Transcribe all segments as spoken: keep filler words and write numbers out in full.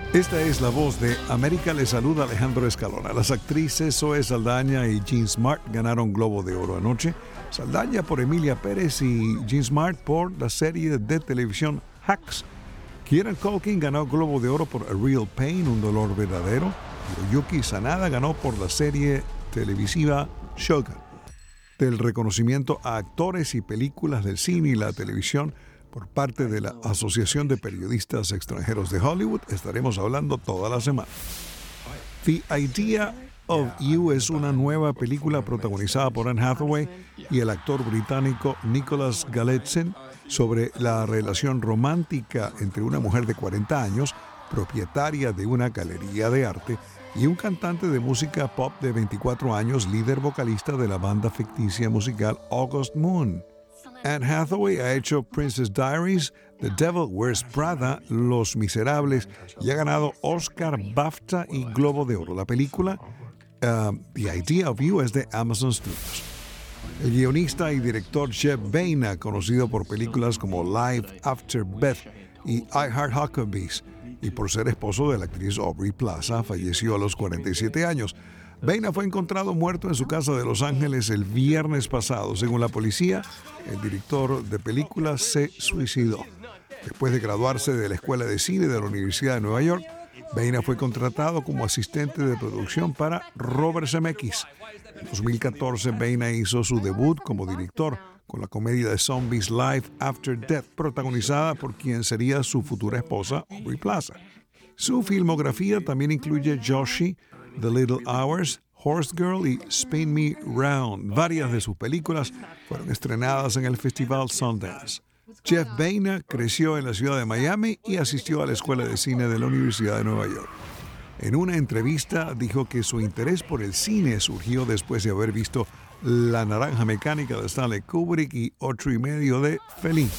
Esta es la voz de América. Le saluda Alejandro Escalona. Las actrices Zoe Saldaña y Jean Smart ganaron Globo de Oro anoche. Saldaña por Emilia Pérez y Jean Smart por la serie de televisión Hacks. Kieran Culkin ganó Globo de Oro por A Real Pain, un dolor verdadero. Hiroyuki Sanada ganó por la serie televisiva Shogun. Del reconocimiento a actores y películas del cine y la televisión por parte de la Asociación de Periodistas Extranjeros de Hollywood, estaremos hablando toda la semana. The Idea of You es una nueva película protagonizada por Anne Hathaway y el actor británico Nicholas Galitzine sobre la relación romántica entre una mujer de cuarenta años, propietaria de una galería de arte, y un cantante de música pop de veinticuatro años, líder vocalista de la banda ficticia musical August Moon. Anne Hathaway ha hecho Princess Diaries, The Devil Wears Prada, Los Miserables y ha ganado Oscar, BAFTA y Globo de Oro. La película uh, The Idea of You es de Amazon Studios. El guionista y director Jeff Baena, conocido por películas como Life After Beth y I Heart Huckabees, y por ser esposo de la actriz Aubrey Plaza, falleció a los cuarenta y siete años. Baena fue encontrado muerto en su casa de Los Ángeles el viernes pasado. Según la policía, el director de películas se suicidó. Después de graduarse de la Escuela de Cine de la Universidad de Nueva York, Baena fue contratado como asistente de producción para Robert Zemeckis. En dos mil catorce, Baena hizo su debut como director con la comedia de zombies Life After Death, protagonizada por quien sería su futura esposa, Aubrey Plaza. Su filmografía también incluye Joshi, The Little Hours, Horse Girl y Spin Me Round. Varias de sus películas fueron estrenadas en el Festival Sundance. Jeff Baena creció en la ciudad de Miami y asistió a la Escuela de Cine de la Universidad de Nueva York. En una entrevista dijo que su interés por el cine surgió después de haber visto La Naranja Mecánica de Stanley Kubrick y Ocho y Medio de Fellini.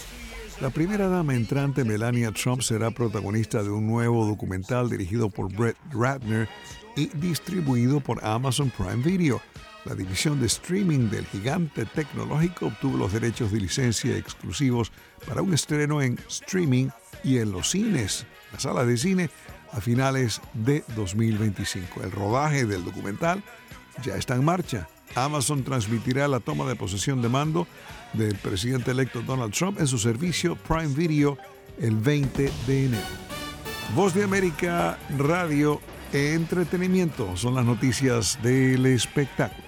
La primera dama entrante, Melania Trump, será protagonista de un nuevo documental dirigido por Brett Ratner y distribuido por Amazon Prime Video. La división de streaming del gigante tecnológico obtuvo los derechos de licencia exclusivos para un estreno en streaming y en los cines, las salas de cine, a finales de dos mil veinticinco. El rodaje del documental ya está en marcha. Amazon transmitirá la toma de posesión de mando del presidente electo Donald Trump en su servicio Prime Video el veinte de enero. Voz de América Radio, entretenimiento, son las noticias del espectáculo.